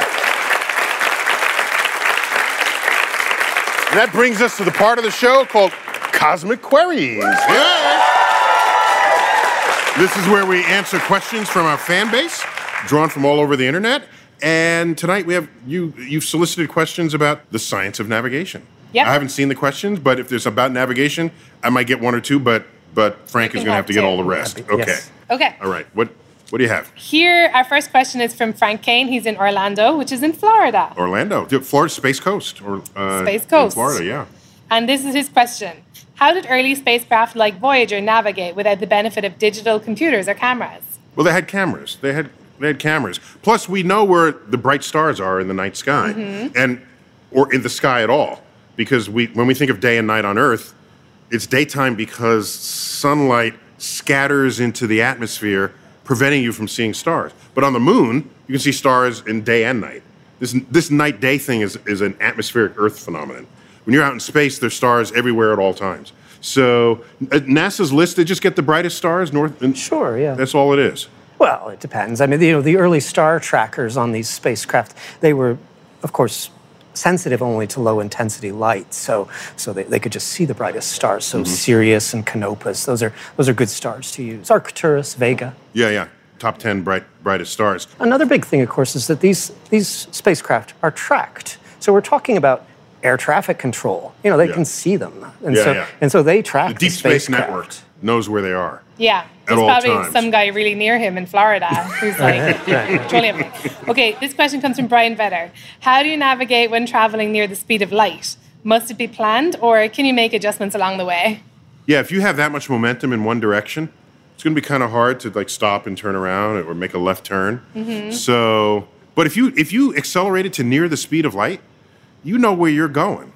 And that brings us to the part of the show called Cosmic Queries. Yeah. This is where we answer questions from our fan base, drawn from all over the internet. And tonight we have you. You've solicited questions about the science of navigation. Yep. I haven't seen the questions, but if there's about navigation, I might get one or two. But but Frank is going to have to get all the rest. Okay. Yes. Okay. All right. What what do you have? Here, our first question is from Frank Kane. He's in Orlando, which is in Florida. Orlando, Florida, Space Coast, or uh, Space Coast, in Florida. Yeah. And this is his question: how did early spacecraft like Voyager navigate without the benefit of digital computers or cameras? Well, they had cameras. They had they had cameras. Plus, we know where the bright stars are in the night sky, Mm-hmm. and or in the sky at all, because we when we think of day and night on Earth, it's daytime because sunlight scatters into the atmosphere, preventing you from seeing stars. But on the moon, you can see stars in day and night. This this night-day thing is, is an atmospheric Earth phenomenon. When you're out in space, there's stars everywhere at all times. So at NASA's list, they just get the brightest stars north. And Sure, yeah. That's all it is. Well, it depends. I mean, you know, the early star trackers on these spacecraft, they were, of course, sensitive only to low-intensity light, so so they, they could just see the brightest stars. So mm-hmm. Sirius and Canopus, those are those are good stars to use. Arcturus, Vega. Yeah, yeah. Top ten bright, brightest stars. Another big thing, of course, is that these these spacecraft are tracked. So we're talking about air traffic control. You know, they yeah. can see them, and yeah, so yeah. and so they track the Deep the Space spacecraft. Network knows where they are. Yeah, there's probably times. some guy really near him in Florida who's like controlling everything. Okay, this question comes from Brian Vetter. How do you navigate when traveling near the speed of light? Must it be planned, or can you make adjustments along the way? Yeah, if you have that much momentum in one direction, it's going to be kind of hard to like stop and turn around or make a left turn. Mm-hmm. So, but if you if you accelerate it to near the speed of light, you know where you're going.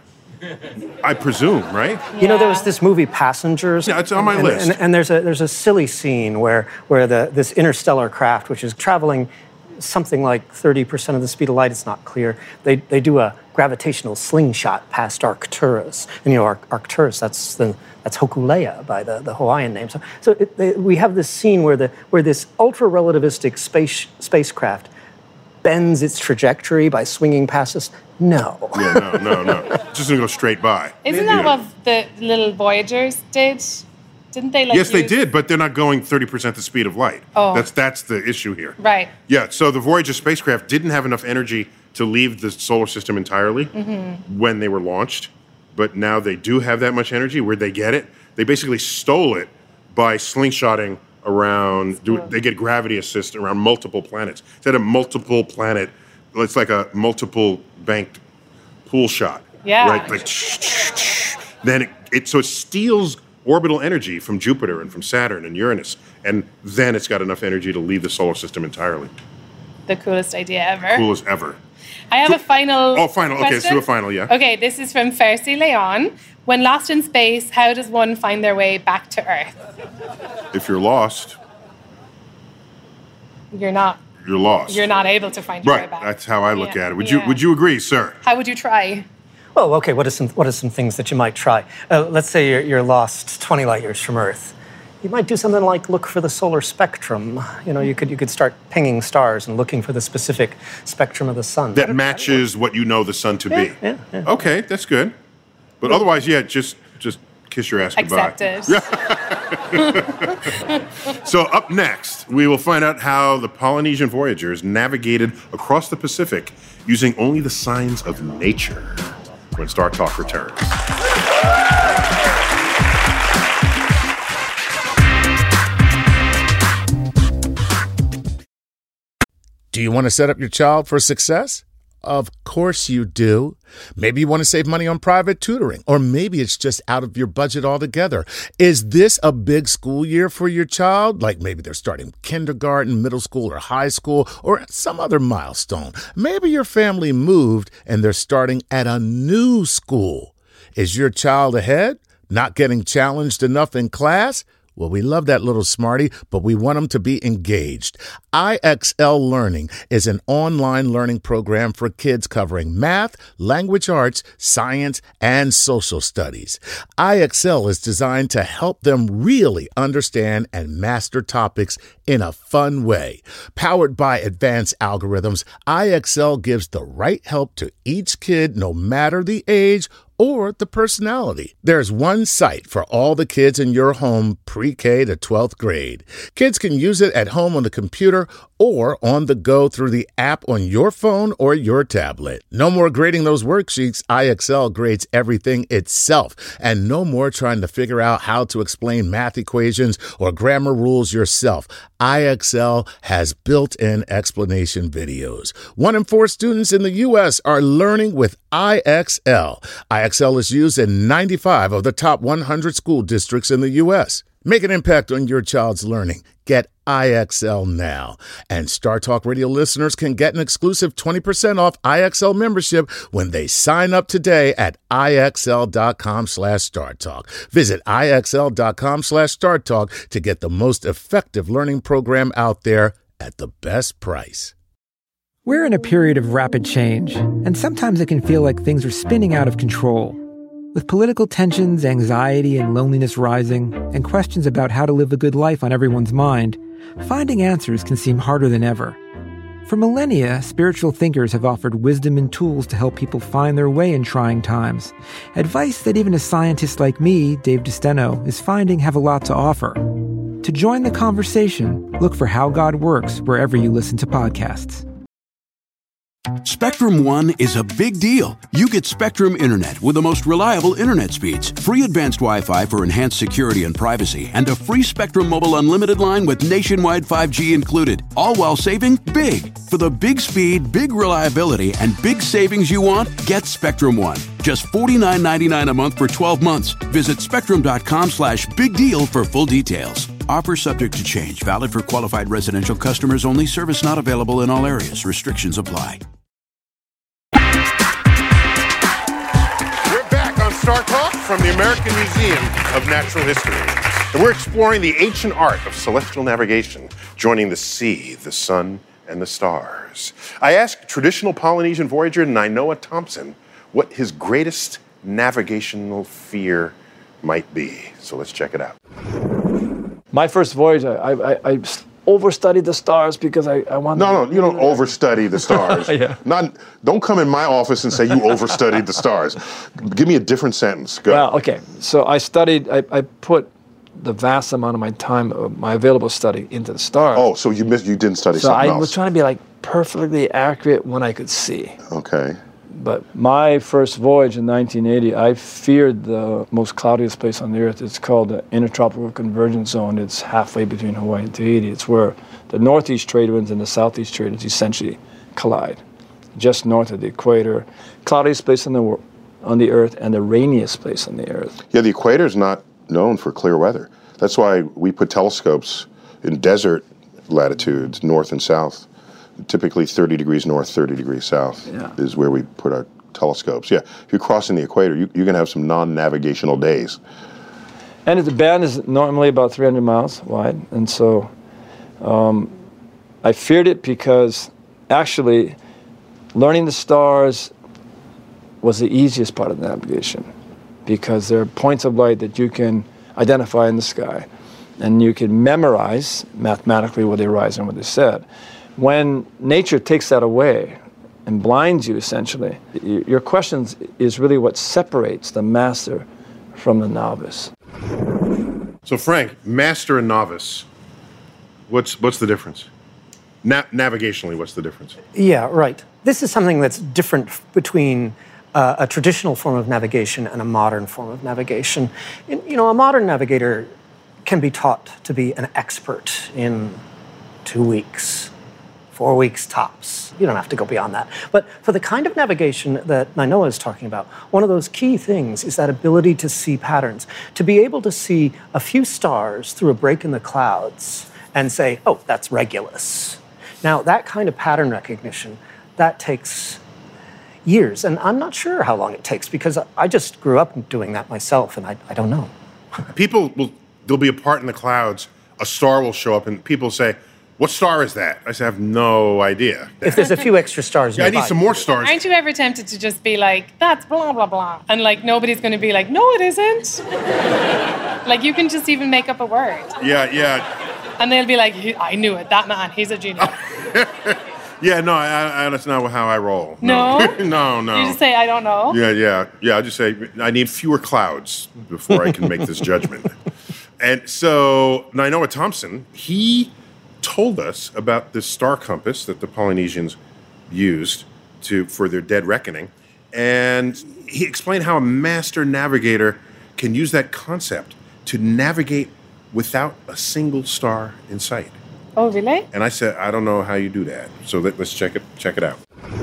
I presume, right? You know, there was this movie Passengers. Yeah, it's on my and, list. And, and there's a there's a silly scene where where the this interstellar craft, which is traveling something like thirty percent of the speed of light, it's not clear. They they do a gravitational slingshot past Arcturus, and you know, Ar- Arcturus that's the that's Hokulea by the, the Hawaiian name. So so it, they, we have this scene where the where this ultra relativistic space spacecraft bends its trajectory by swinging past us. No. Yeah, no, no, no. It's just going to go straight by. Isn't that yeah. what the little Voyagers did? Didn't they like Yes, they use... did, but they're not going thirty percent the speed of light. Oh. That's that's the issue here. Right. Yeah, so the Voyager spacecraft didn't have enough energy to leave the solar system entirely mm-hmm. when they were launched, but now they do have that much energy. Where'd they get it? They basically stole it by slingshotting around, do, they get gravity assist around multiple planets. Instead of multiple planet, it's like a multiple banked pool shot. Yeah. Right? Like, then it, it, so it steals orbital energy from Jupiter and from Saturn and Uranus, and then it's got enough energy to leave the solar system entirely. The coolest idea ever. Coolest ever. I have so, a final Oh, final. question. Okay, let's do a final, yeah. Okay, this is from Fercy Leon. When lost in space, how does one find their way back to Earth? If you're lost, you're not. You're lost. You're not able to find your right. way back. That's how I look yeah. at it. Would yeah. you Would you agree, sir? How would you try? Well, okay. What are some What are some things that you might try? Uh, let's say you're, you're lost twenty light years from Earth. You might do something like look for the solar spectrum. You know, you could you could start pinging stars and looking for the specific spectrum of the sun. That matches what you know the sun to yeah, be. Yeah, yeah. Okay, that's good. But otherwise, yeah, just just kiss your ass goodbye. Accept it. So up next, we will find out how the Polynesian voyagers navigated across the Pacific using only the signs of nature when Star Talk returns. Do you want to set up your child for success? Of course you do. Maybe you want to save money on private tutoring, or maybe it's just out of your budget altogether. Is this a big school year for your child? Like maybe they're starting kindergarten, middle school, or high school, or some other milestone. Maybe your family moved and they're starting at a new school. Is your child ahead? Not getting challenged enough in class? Well, we love that little smarty, but we want them to be engaged. I X L Learning is an online learning program for kids covering math, language arts, science, and social studies. I X L is designed to help them really understand and master topics in a fun way. Powered by advanced algorithms, I X L gives the right help to each kid, no matter the age or the personality. There's one site for all the kids in your home, pre-K to twelfth grade. Kids can use it at home on the computer or on the go through the app on your phone or your tablet. No more grading those worksheets. I X L grades everything itself. And no more trying to figure out how to explain math equations or grammar rules yourself. I X L has built-in explanation videos. One in four students in the U S are learning with I X L. I X L is used in ninety-five of the top one hundred school districts in the U S. Make an impact on your child's learning. Get I X L now. And Star Talk Radio listeners can get an exclusive twenty percent off I X L membership when they sign up today at IXL.com slash Star Talk. Visit IXL.com slash Star Talk to get the most effective learning program out there at the best price. We're in a period of rapid change, and sometimes it can feel like things are spinning out of control. With political tensions, anxiety, and loneliness rising, and questions about how to live a good life on everyone's mind, finding answers can seem harder than ever. For millennia, spiritual thinkers have offered wisdom and tools to help people find their way in trying times. Advice that even a scientist like me, Dave DeSteno, is finding have a lot to offer. To join the conversation, look for How God Works wherever you listen to podcasts. Spectrum One is a big deal. You get Spectrum Internet with the most reliable internet speeds, free advanced Wi-Fi for enhanced security and privacy, and a free Spectrum Mobile Unlimited line with nationwide five G included, all while saving big. For the big speed, big reliability, and big savings you want, get Spectrum One. Just forty-nine ninety-nine a month for twelve months. Visit spectrum.com slash big deal for full details. Offer subject to change. Valid for qualified residential customers only. Service not available in all areas. Restrictions apply. We're back on Star Talk from the American Museum of Natural History. And we're exploring the ancient art of celestial navigation, joining the sea, the sun, and the stars. I asked traditional Polynesian voyager Nainoa Thompson what his greatest navigational fear might be. So let's check it out. My first voyage, I, I, I overstudied the stars because I, I wanted... No, no, you don't overstudy the stars. Yeah. Not, don't come in my office and say you overstudied the stars. Give me a different sentence. Go. Well, okay. So I studied, I, I put the vast amount of my time, uh, my available study into the stars. Oh, so you missed, you didn't study so something I else. So I was trying to be like perfectly accurate when I could see. Okay. But my first voyage in nineteen eighty, I feared the most cloudiest place on the Earth. It's called the Intertropical Convergence Zone. It's halfway between Hawaii and Tahiti. It's where the northeast trade winds and the southeast trade winds essentially collide, just north of the equator. Cloudiest place on the world, on the Earth, and the rainiest place on the Earth. Yeah, the equator is not known for clear weather. That's why we put telescopes in desert latitudes, north and south. Typically thirty degrees north, thirty degrees south yeah. is where we put our telescopes. Yeah, if you're crossing the equator, you, you're going to have some non-navigational days. And the band is normally about three hundred miles wide, and so um, I feared it because actually learning the stars was the easiest part of the navigation, because there are points of light that you can identify in the sky, and you can memorize mathematically where they rise and where they set. When nature takes that away and blinds you, essentially, your questions is really what separates the master from the novice. So, Frank, master and novice, what's what's the difference? Na- navigationally, what's the difference? Yeah, right. This is something that's different between uh, a traditional form of navigation and a modern form of navigation. In, you know, a modern navigator can be taught to be an expert in two weeks. Four weeks tops. You don't have to go beyond that. But for the kind of navigation that Nainoa is talking about, one of those key things is that ability to see patterns, to be able to see a few stars through a break in the clouds and say, oh, that's Regulus. Now, that kind of pattern recognition, that takes years. And I'm not sure how long it takes, because I just grew up doing that myself, and I, I don't know. People will, there'll be a part in the clouds, a star will show up, and people say, what star is that? I say, I have no idea. If there's a few extra stars yeah, I nearby. need some more stars. Aren't you ever tempted to just be like, that's blah, blah, blah, and like nobody's going to be like, no, it isn't? Like, you can just even make up a word. Yeah, yeah. And they'll be like, I knew it, that man, he's a genius. Yeah, no, I, I, that's not how I roll. No? No, no. You just say, I don't know? Yeah, yeah. Yeah, I just say, I need fewer clouds before I can make this judgment. And so, Nainoa Thompson, he told us about this star compass that the Polynesians used to for their dead reckoning. And he explained how a master navigator can use that concept to navigate without a single star in sight. Oh, really? And I said, I don't know how you do that. So let, let's check it check it out.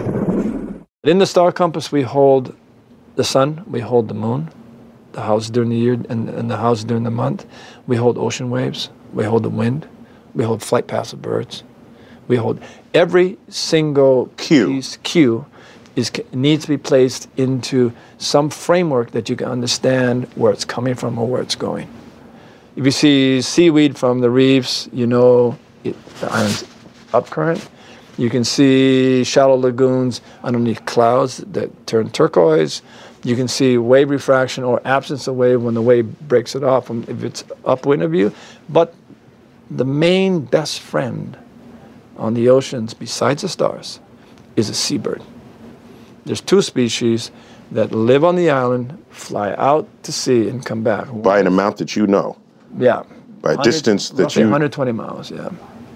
In the star compass, we hold the sun, we hold the moon, the house during the year and, and the house during the month. We hold ocean waves, we hold the wind, we hold flight paths of birds. We hold every single Q. piece, Q is, needs to be placed into some framework that you can understand where it's coming from or where it's going. If you see seaweed from the reefs, you know it, the island's upcurrent. You can see shallow lagoons underneath clouds that turn turquoise. You can see wave refraction or absence of wave when the wave breaks it off, if it's upwind of you. But the main best friend on the oceans, besides the stars, is a seabird. There's two species that live on the island, fly out to sea, and come back. By an amount that you know. Yeah. By a distance that you... one hundred twenty miles, yeah.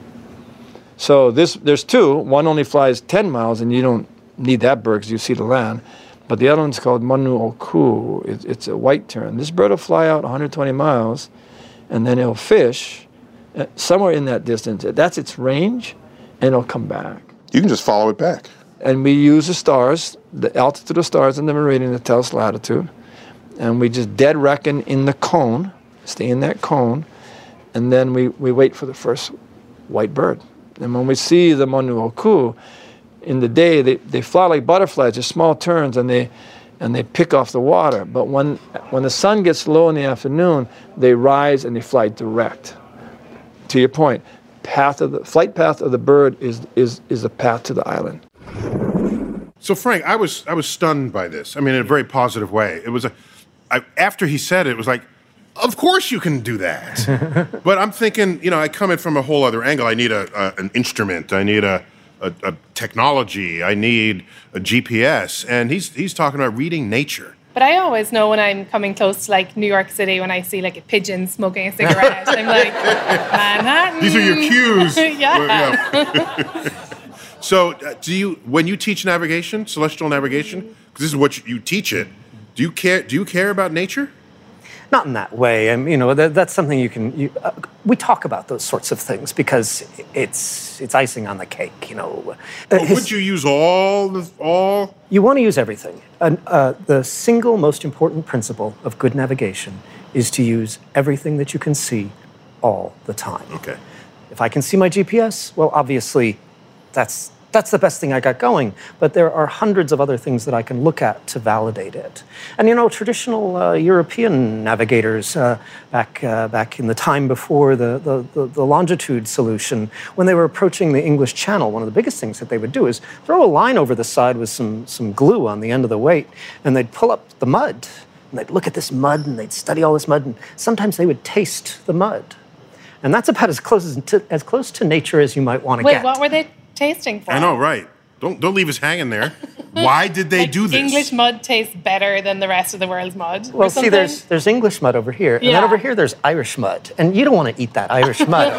So this, there's two. One only flies ten miles, and you don't need that bird because you see the land. But the other one's called Manu-o-ku. It, it's a white tern. This bird will fly out one hundred twenty miles, and then it'll fish uh, somewhere in that distance. That's its range, and it'll come back. You can just follow it back. And we use the stars, the altitude of stars and the meridian to tell us latitude. And we just dead reckon in the cone, stay in that cone, and then we, we wait for the first white bird. And when we see the Manu-o-ku, in the day, they, they fly like butterflies, just small turns, and they and they pick off the water. But when when the sun gets low in the afternoon, they rise and they fly direct. To your point, path of the flight path of the bird is is is the path to the island. So Frank, I was I was stunned by this. I mean, in a very positive way. It was a I, after he said it, it was like, of course you can do that. But I'm thinking, you know, I come in from a whole other angle. I need a, a an instrument. I need a, a, a technology. I need a G P S. And he's he's talking about reading nature. But I always know when I'm coming close to like New York City, when I see like a pigeon smoking a cigarette, I'm like, Manhattan. These are your cues. Yeah. Well, yeah. So, uh, do you when you teach navigation, celestial navigation, because this is what you, you teach it? Do you care? Do you care about nature? Not in that way. I mean, you know, that, that's something you can. You, uh, we talk about those sorts of things because it's it's icing on the cake. You know. Uh, his, would you use all the all? You want to use everything. Uh, uh, the single most important principle of good navigation is to use everything that you can see all the time. Okay. If I can see my G P S, well, obviously, that's. That's the best thing I got going, but there are hundreds of other things that I can look at to validate it. And you know, traditional uh, European navigators uh, back uh, back in the time before the, the, the, the longitude solution, when they were approaching the English Channel, one of the biggest things that they would do is throw a line over the side with some, some glue on the end of the weight, and they'd pull up the mud, and they'd look at this mud, and they'd study all this mud, and sometimes they would taste the mud. And that's about as close as to, as close to nature as you might want to Wait, get. what were they tasting for? I know, right? Don't don't leave us hanging there. Why did they like do this? English mud tastes better than the rest of the world's mud. Well, see, there's there's English mud over here, and yeah. then over here there's Irish mud, and you don't want to eat that Irish mud,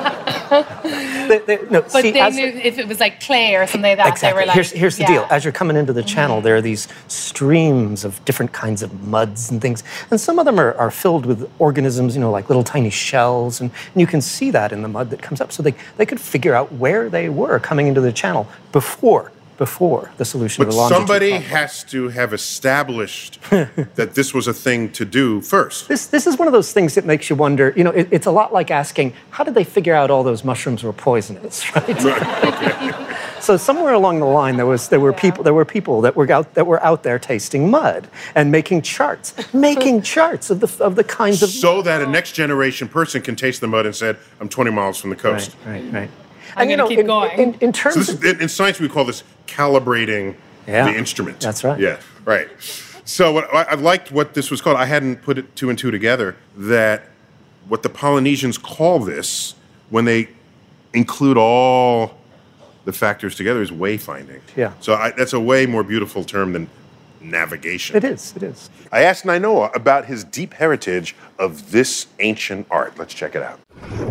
okay? they, they, no, but see, they knew if it was like clay or something like that, exactly. they were like, here's, here's the yeah. deal. As you're coming into the channel, there are these streams of different kinds of muds and things, and some of them are, are filled with organisms, you know, like little tiny shells, and, and you can see that in the mud that comes up. So they, they could figure out where they were coming into the channel before before the solution but of the longitude somebody problem. has to have established that this was a thing to do first. This this is one of those things that makes you wonder, you know, it, it's a lot like asking, how did they figure out all those mushrooms were poisonous, right? Right. Okay. So somewhere along the line there was there were yeah. people there were people that were out that were out there tasting mud and making charts, making charts of the of the kinds of so that a next generation person can taste the mud and said, I'm twenty miles from the coast. Right, right, right. I'm going to keep in, going. In, in terms so this is, in, in science, we call this calibrating yeah, the instrument. That's right. Yeah, right. So what, I, I liked what this was called. I hadn't put it two and two together, that what the Polynesians call this, when they include all the factors together, is wayfinding. Yeah. So I, that's a way more beautiful term than navigation. It is, it is. I asked Nainoa about his deep heritage of this ancient art. Let's check it out.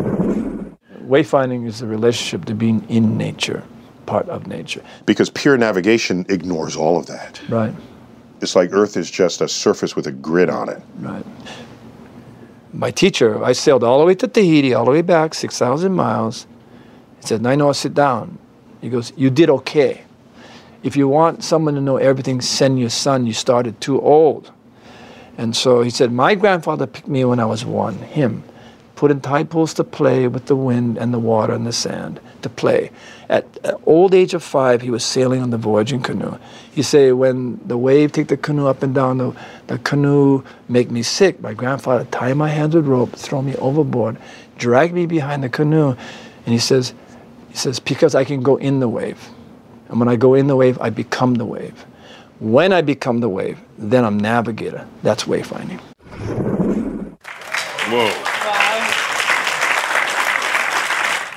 Wayfinding is the relationship to being in nature, part of nature. Because pure navigation ignores all of that. Right. It's like Earth is just a surface with a grid on it. Right. My teacher, I sailed all the way to Tahiti, all the way back, six thousand miles. He said, Nainoa, sit down. He goes, you did okay. If you want someone to know everything, send your son. You started too old. And so he said, my grandfather picked me when I was one, him. Put in tide pools to play with the wind and the water and the sand, to play. At an old age of five, he was sailing on the voyaging canoe. He say, when the wave take the canoe up and down, the, the canoe make me sick. My grandfather tie my hands with rope, throw me overboard, drag me behind the canoe. And he says, he says, because I can go in the wave. And when I go in the wave, I become the wave. When I become the wave, then I'm navigator. That's wayfinding. Whoa.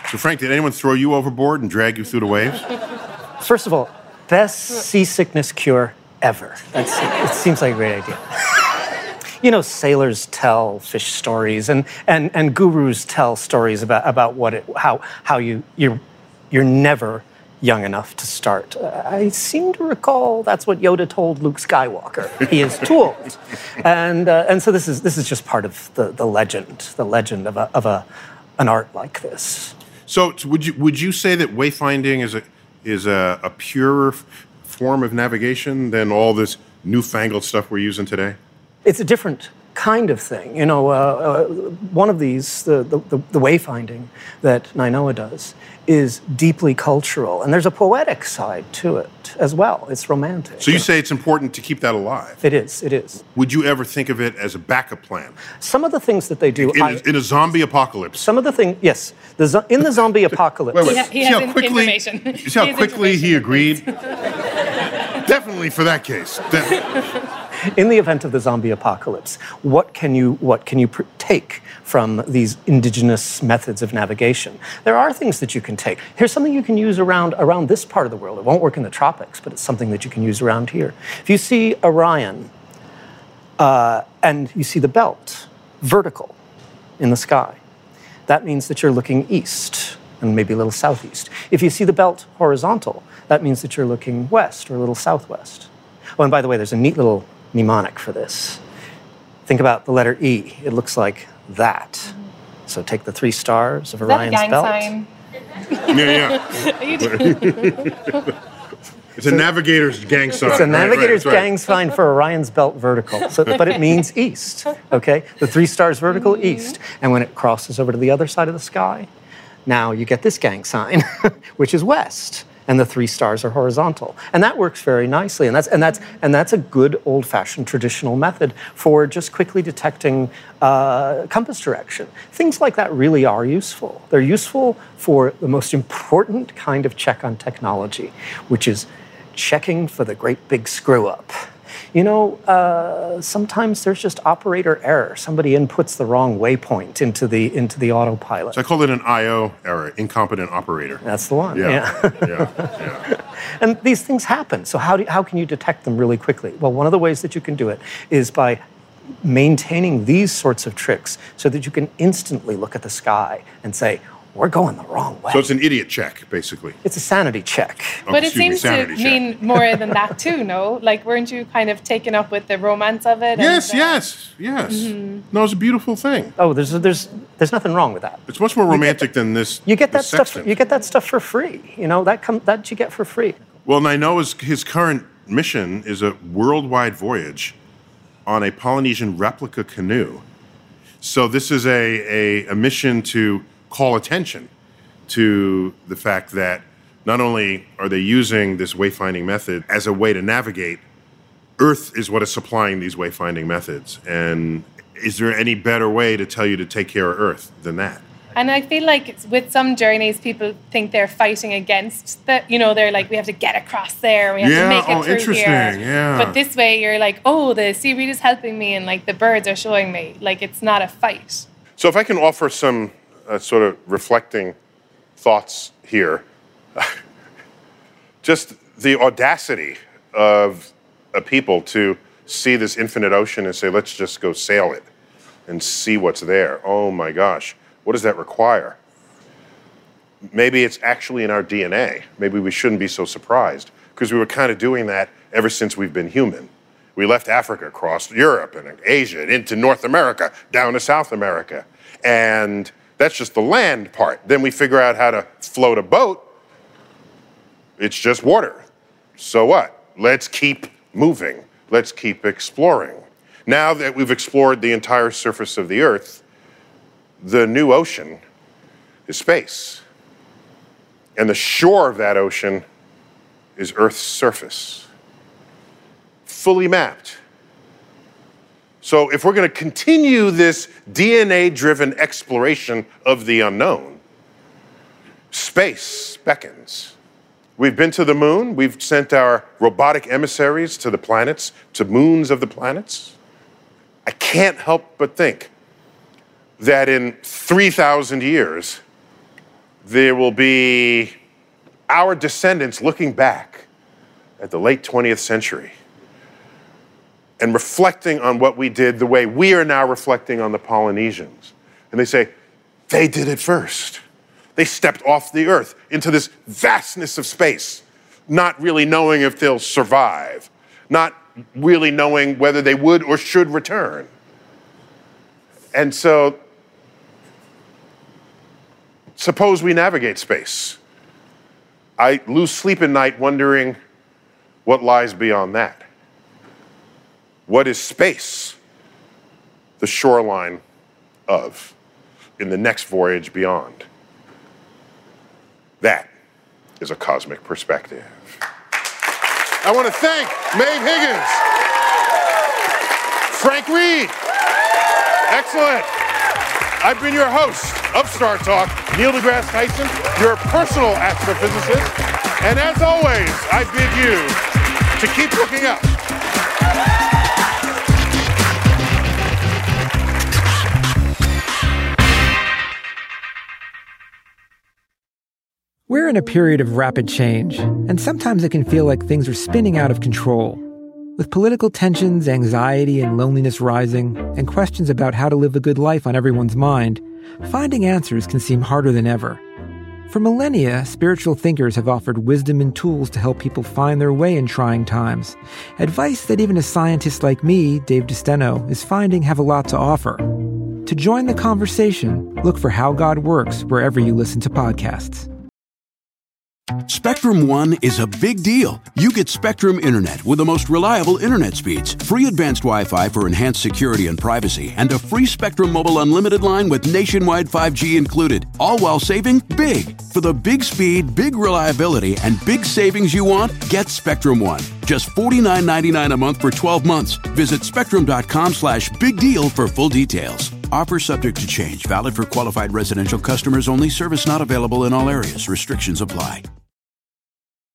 So, Frank, did anyone throw you overboard and drag you through the waves? First of all, best seasickness cure ever. That's, it seems like a great idea. You know, sailors tell fish stories, and, and, and gurus tell stories about, about what it, how, how you, you're, you're never young enough to start. Uh, I seem to recall that's what Yoda told Luke Skywalker. He is too old. And, uh, and so this is, this is just part of the, the legend, the legend of, a, of a, an art like this. So would you, would you say that wayfinding is a, is a, a purer form of navigation than all this newfangled stuff we're using today? It's a different kind of thing. You know, uh, uh, one of these, the, the, the wayfinding that Nainoa does, is deeply cultural. And there's a poetic side to it as well. It's romantic. So you say it's important to keep that alive? It is, it is. Would you ever think of it as a backup plan? Some of the things that they do... In, I, a, in a zombie apocalypse? Some of the things, yes. The zo- in the zombie apocalypse... wait, wait. He, ha- he see has how quickly, information. See how he quickly he agreed? Definitely for that case. De- In the event of the zombie apocalypse, what can you what can you pr- take from these indigenous methods of navigation? There are things that you can take. Here's something you can use around around this part of the world. It won't work in the tropics, but it's something that you can use around here. If you see Orion uh, and you see the belt vertical in the sky, that means that you're looking east and maybe a little southeast. If you see the belt horizontal, that means that you're looking west or a little southwest. Oh, and by the way, there's a neat little mnemonic for this. Think about the letter E. It looks like that. Mm-hmm. So take the three stars of Is Orion's that a gang belt. sign? Yeah, yeah. It's a navigator's gang sign. It's a navigator's right, right, gang sign for Orion's belt vertical. So, but it means east, okay? The three stars vertical, mm-hmm. east. And when it crosses over to the other side of the sky, now you get this gang sign, which is west. And the three stars are horizontal. And that works very nicely. And that's, and that's, and that's a good old-fashioned traditional method for just quickly detecting uh, compass direction. Things like that really are useful. They're useful for the most important kind of check on technology, which is checking for the great big screw-up. You know, uh, sometimes there's just operator error. Somebody inputs the wrong waypoint into the into the autopilot. So I call it an I O error, incompetent operator. That's the one. Yeah, yeah. yeah, yeah. And these things happen. So how do, how can you detect them really quickly? Well, one of the ways that you can do it is by maintaining these sorts of tricks so that you can instantly look at the sky and say, we're going the wrong way. So it's an idiot check, basically. It's a sanity check. Oh, but it excuse seems me, to sanity check. mean more than that too, no? Like, weren't you kind of taken up with the romance of it? Yes, and, uh, yes, yes. Mm-hmm. No, it's a beautiful thing. Oh, there's there's there's nothing wrong with that. It's much more romantic than this. You get that this stuff. sextant. You get that stuff for free. You know that come that you get for free. Well, Nainoa's his current mission is a worldwide voyage on a Polynesian replica canoe. So this is a, a, a mission to call attention to the fact that not only are they using this wayfinding method as a way to navigate, Earth is what is supplying these wayfinding methods. And is there any better way to tell you to take care of Earth than that? And I feel like it's, with some journeys, people think they're fighting against the, you know, they're like, we have to get across there, we have yeah, to make it oh, through interesting. here. Yeah. But this way, you're like, oh, the seaweed is helping me, and like the birds are showing me, like it's not a fight. So if I can offer some uh, sort of reflecting thoughts here, just the audacity of a people to see this infinite ocean and say, let's just go sail it and see what's there. Oh my gosh. What does that require? Maybe it's actually in our D N A. Maybe we shouldn't be so surprised because we were kind of doing that ever since we've been human. We left Africa, crossed Europe and Asia, and into North America, down to South America. And that's just the land part. Then we figure out how to float a boat. It's just water. So what? Let's keep moving. Let's keep exploring. Now that we've explored the entire surface of the Earth, the new ocean is space. And the shore of that ocean is Earth's surface. Fully mapped. So if we're going to continue this D N A-driven exploration of the unknown, space beckons. We've been to the moon. We've sent our robotic emissaries to the planets, to moons of the planets. I can't help but think that in three thousand years, there will be our descendants looking back at the late twentieth century and reflecting on what we did the way we are now reflecting on the Polynesians. And they say, they did it first. They stepped off the earth into this vastness of space, not really knowing if they'll survive, not really knowing whether they would or should return. And so, suppose we navigate space. I lose sleep at night wondering what lies beyond that. What is space the shoreline of in the next voyage beyond? That is a cosmic perspective. I want to thank Maeve Higgins, Frank Reed. Excellent. I've been your host of Star Talk, Neil deGrasse Tyson, your personal astrophysicist. And as always, I bid you to keep looking up. We're in a period of rapid change, and sometimes it can feel like things are spinning out of control. With political tensions, anxiety, and loneliness rising, and questions about how to live a good life on everyone's mind, finding answers can seem harder than ever. For millennia, spiritual thinkers have offered wisdom and tools to help people find their way in trying times. Advice that even a scientist like me, Dave DeSteno, is finding have a lot to offer. To join the conversation, look for How God Works wherever you listen to podcasts. Spectrum One is a big deal. You get Spectrum Internet with the most reliable internet speeds, free advanced Wi-Fi for enhanced security and privacy, and a free Spectrum Mobile Unlimited line with nationwide five G included, all while saving big. For the big speed, big reliability, and big savings you want, get Spectrum One. Just forty-nine ninety-nine a month for twelve months. Visit spectrum.com slash big deal for full details. Offer subject to change. Valid for qualified residential customers only. Service not available in all areas. Restrictions apply.